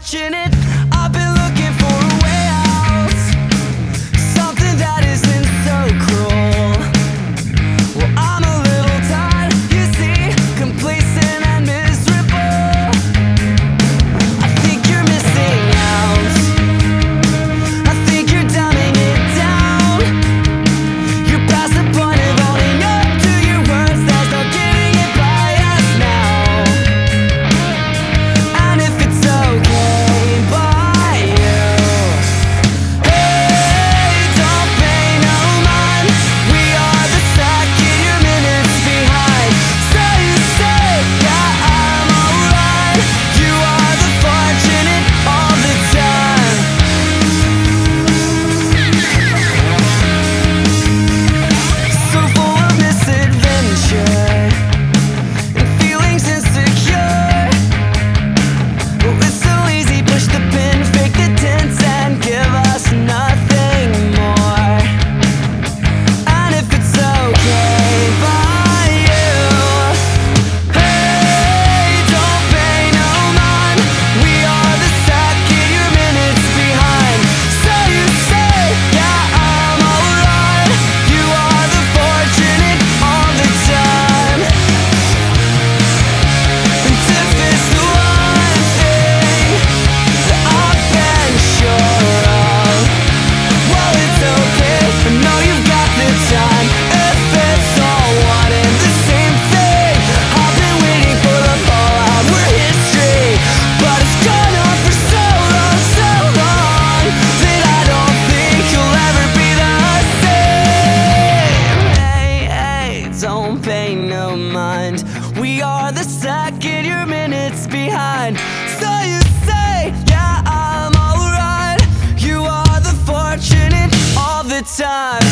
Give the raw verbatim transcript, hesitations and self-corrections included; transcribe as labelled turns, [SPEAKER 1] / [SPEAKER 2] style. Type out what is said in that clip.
[SPEAKER 1] fortunate. I've been looking for a way out, something that isn't so cruel. Well, I'm a little tired, you see, complacent and miserable. I think you're missing out, I think you're dumbing it down. You're past the point of owning up to your words, there's no getting it by us now. And if it's okay by you, hey, don't pay no mind. We are the second you're minutes behind. So you say, yeah, I'm alright. You are the fortunate all the time. So full of misadventure and feelings insecure. Oh, it's so easy, push the pin, fake the tense and give us nothing more. And if it's okay by you, hey, don't pay no mind. We are the second you're minutes behind. So you say, yeah, I'm alright. You are the fortunate all the time. And if it's the one thing that I've been sure of, well, it's okay, I know you've got the time. If it's all one and the same thing, I've been waiting for the fallout, we're history. But it's gone on for so long, so long, that I don't think you'll ever be the same. Hey, hey, don't pay no mind. We are the second you're minutes behind. So you say, yeah, I'm alright. You are the fortunate all the time.